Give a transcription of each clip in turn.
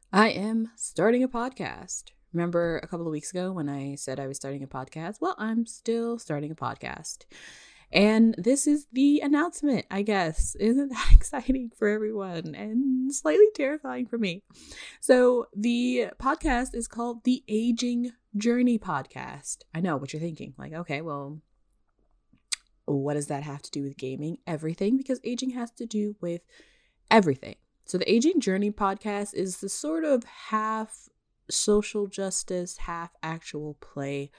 I am starting a podcast. Remember a couple of weeks ago when I said I was starting a podcast? Well, I'm still starting a podcast. And this is the announcement, I guess. Isn't that exciting for everyone and slightly terrifying for me? So, the podcast is called the Aging Journey Podcast. I know what you're thinking. Like, okay, well, what does that have to do with gaming? Everything, because aging has to do with everything. So the Aging Journey podcast is the sort of half social justice, half actual play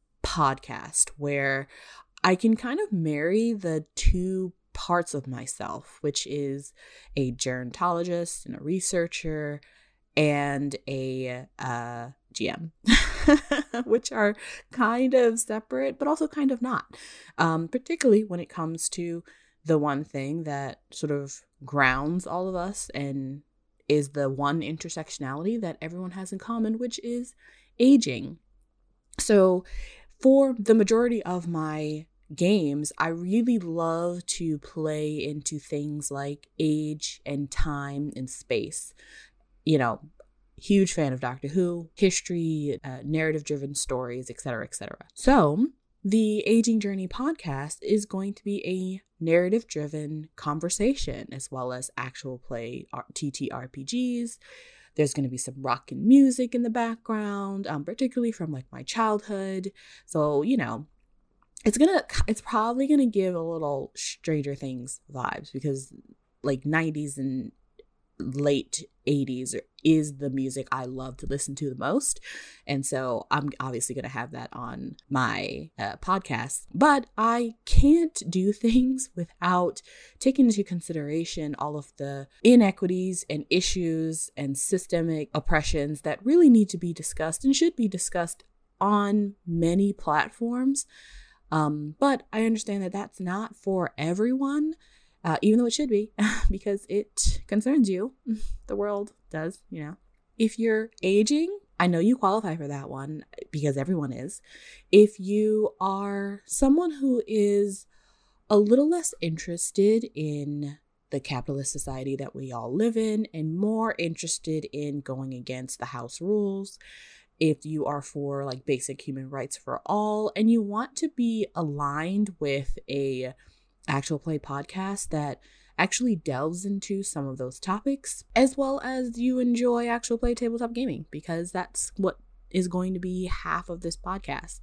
podcast where I can kind of marry the two parts of myself, which is a gerontologist and a researcher and a GM, which are kind of separate, but also kind of not, particularly when it comes to the one thing that sort of grounds all of us and is the one intersectionality that everyone has in common, which is aging. So for the majority of my games, I really love to play into things like age and time and space. You know, huge fan of Doctor Who, history, narrative-driven stories, etc., etc. So the Aging Journey podcast is going to be a narrative-driven conversation as well as actual play TTRPGs. There's going to be some rock and music in the background, particularly from like my childhood. So, you know, it's probably going to give a little Stranger Things vibes because like 90s and late 80s is the music I love to listen to the most. And so I'm obviously going to have that on my podcast. But I can't do things without taking into consideration all of the inequities and issues and systemic oppressions that really need to be discussed and should be discussed on many platforms. But I understand that that's not for everyone. Even though it should be, because it concerns you. The world does, you know. If you're aging, I know you qualify for that one because everyone is. If you are someone who is a little less interested in the capitalist society that we all live in and more interested in going against the house rules, if you are for like basic human rights for all and you want to be aligned with a actual play podcast that actually delves into some of those topics, as well as you enjoy actual play tabletop gaming, because that's what is going to be half of this podcast.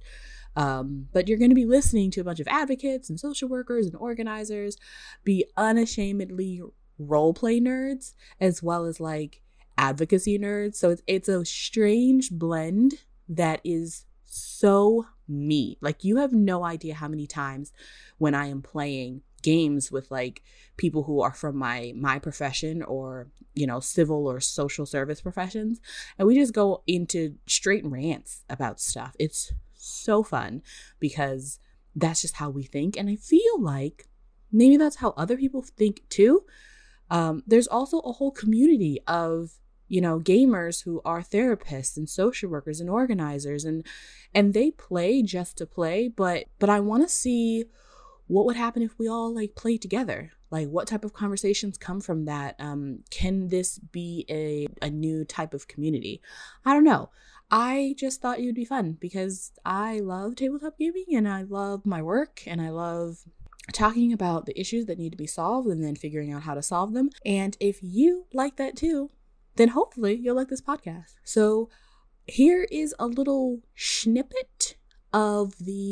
But you're going to be listening to a bunch of advocates and social workers and organizers be unashamedly role play nerds, as well as like advocacy nerds. So it's a strange blend that is so me. Like, you have no idea how many times when I am playing games with like people who are from my profession or, you know, civil or social service professions, and we just go into straight rants about stuff. It's so fun because that's just how we think, and I feel like maybe that's how other people think too. There's also a whole community of, you know, gamers who are therapists and social workers and organizers, and they play just to play, but I want to see what would happen if we all like play together. Like, what type of conversations come from that? Can this be a new type of community? I don't know. I just thought it would be fun because I love tabletop gaming and I love my work and I love talking about the issues that need to be solved and then figuring out how to solve them. And if you like that too, then hopefully you'll like this podcast. So here is a little snippet of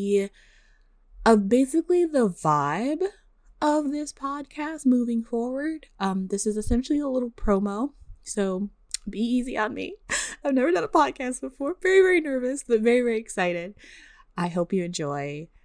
basically the vibe of this podcast moving forward. This is essentially a little promo, so be easy on me. I've never done a podcast before. Very, very nervous, but very, very excited. I hope you enjoy.